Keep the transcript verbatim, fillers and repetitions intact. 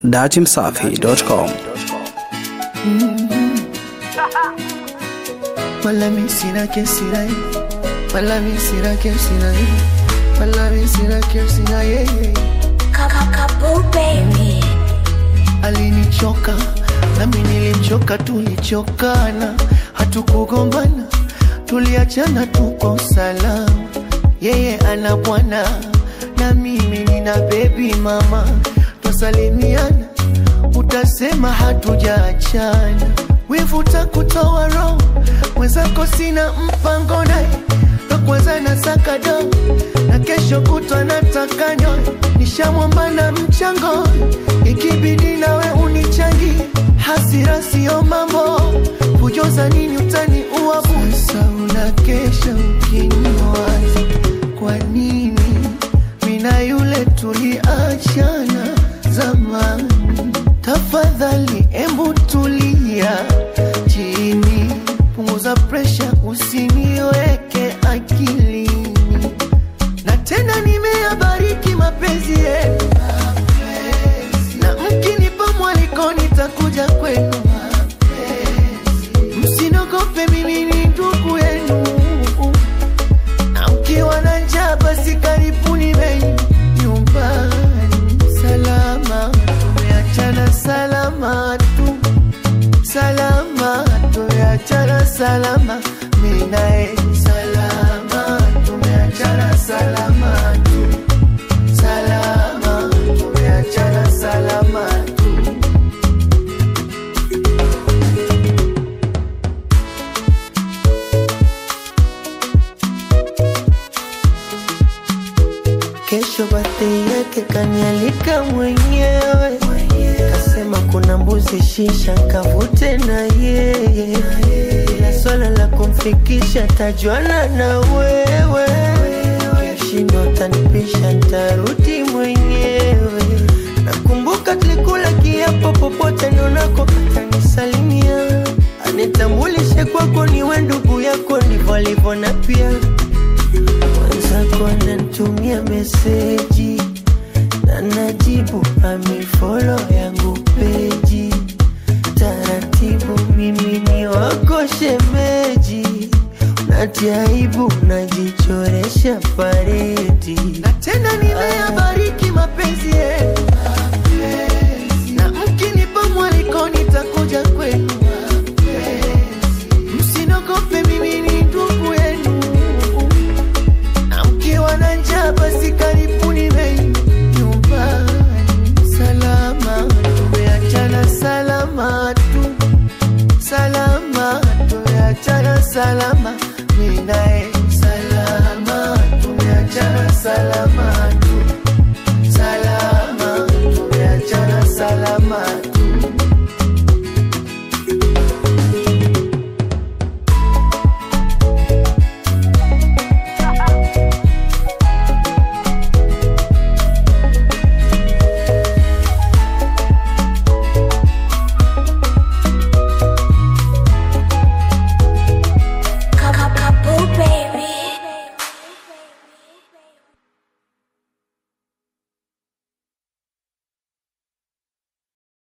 datimsafi dot com. Malami sina kesi na ye, malami sina kesi na ye, malami sina kesi na ye. Kakapo baby, alinichoka nami nilimchoka, tulichokana hatukugombana, tuliachana tuko salama. Yeye ana bwana na mimi nina baby mama, tusalimiana utasema hatujaachana. Wivuta kutoa roho mwenzako, sina mpango naye, na kwanza nasaka do na kesho kutwa nataka nyoe. Nishamwomba na mchango, ikibidi nawe unichangi. Hasira sio mambo, kujoza nini utani uabu. Sasa unakesha ukiniwaza, kwa nini mina yule tuliachana zamani? Tafadhali embu tulia chini, punguza pressure, usiniweke akilini. Na tena nimeyabariki mapenzi yetu, na mkinipa mwaliko nitakuja kwenu. Msinogope, mimi ni ndugu yenu, na mkiwa na njaa basi karibuni meni nyumbani. Salama tumeachana, salama tu, salama tumeachana, salama mimi naye. Salama tumeachana, salama tu, salama tumeachana, salama tu. Kesho birthday yake kanialika mwenyewe, kasema kuna mbuzi shisha kavute na yeye, ila swala la kumfikisha tajuana na wewe. Kishindo tanipisha ntarudi mwenyewe. Nakumbuka tulikula kiapo, popote nionako atanisalimia, anitambulishe kwako niwe ndugu yako, ndivyo alivyo na pia wenzako ananitumia meseji na najibu amefollow yangu peji. Taratibu mimi ni wako shemeji, natia aibu najichoresha paredi. Na tena nimeyabariki mapenzi yetu, na mkinipa mwaliko nitakuja kwenu. Msinogope, mimi ni ndugu yenu, na mkiwa na njaa basi karibuni meni nyumbani. Salama tumeachana, salama tu, salama tumeachana, salama mimi naye. Salama tumeachana, salama tu.